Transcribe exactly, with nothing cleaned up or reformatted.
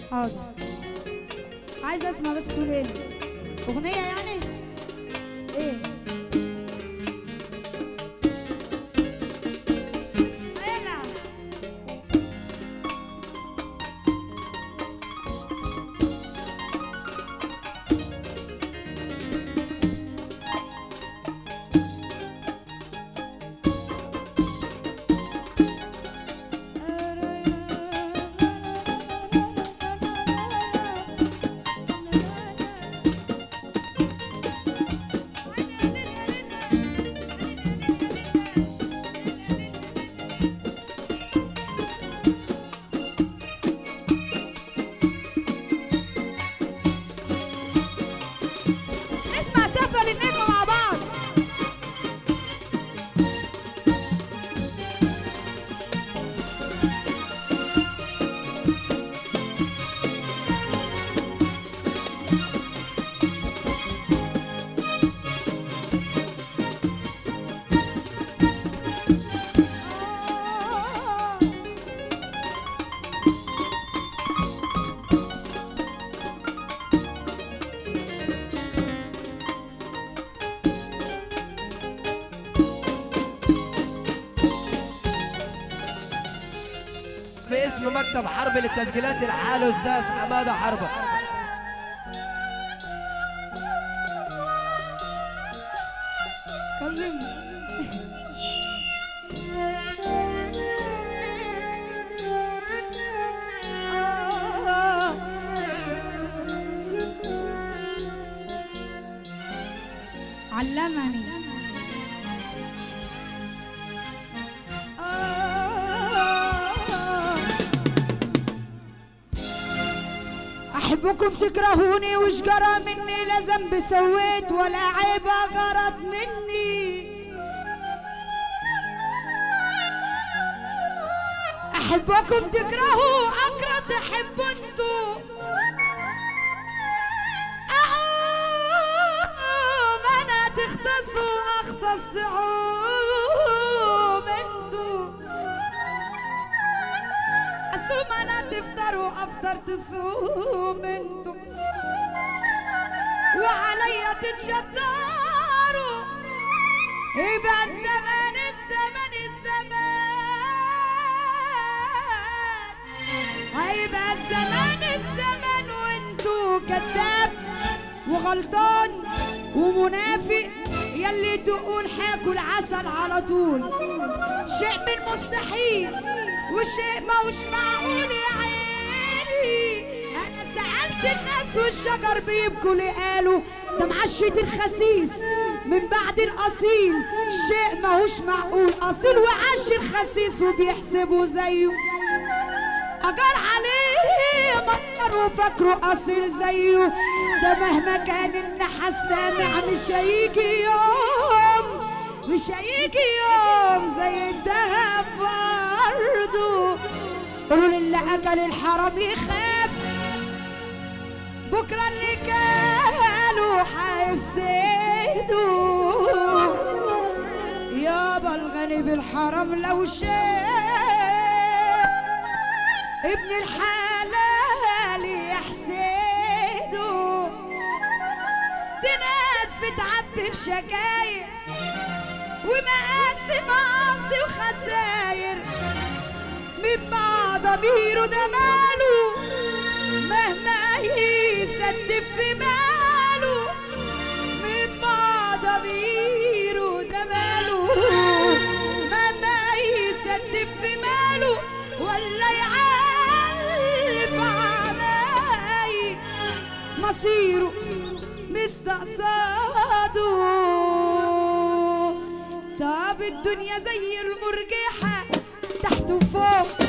حاضر. عايزه اسمع بس تقول ايه؟ اغنيه يعني؟ ايه؟ باسم مكتب حرب للتسجيلات العالي أستاذ حمادة حربة. كاظم علمني أحبكم تكرهوني وش جرى مني، لا ذنب سويت ولا عيبة جرت مني. أحبكم تكرهوا أكره تحبوا انتو، أعوم أنا تختصوا أختص تعوم انتو، أصوم أنا تفطروا أفطر تصوم انتو، وعليا تتشطروا يبقى الزمان الزمان الزمان، هيبقى الزمان الزمان وانتو كذاب وغلطان ومنافق يلي تقول حاكل عسل على طول. شيء من مستحيل وشيء ما وش معقول يا عيني. انا سألت الناس والشجر بيبكوا لي قالوا ده معشة الخسيس من بعد الاصيل. شيء ما هوش معقول، اصيل وعش الخسيس وبيحسبوا زيه. اجر عليه مطر وفاكره اصيل زيه. ده مهما كان النحاس دامع مش هيجي يوم، مش هيجي يوم زي الدهب برضه. قولوا للي اكل الحرام يخاف، بكره اللي كانوا هيفسدوا. يابا الغني بالحرام لو شاف ابن الحلال يحسده. دي ناس بتعبي بشكاير ومقاسي معاصي وخساير. مما ضميره ده ماله مهما يستف في ماله. مما ضميره ده ماله مهما يستف في ماله، ولا يعلف علي مصيره مستقصده. طب الدنيا زي المرجحة تحت وفوق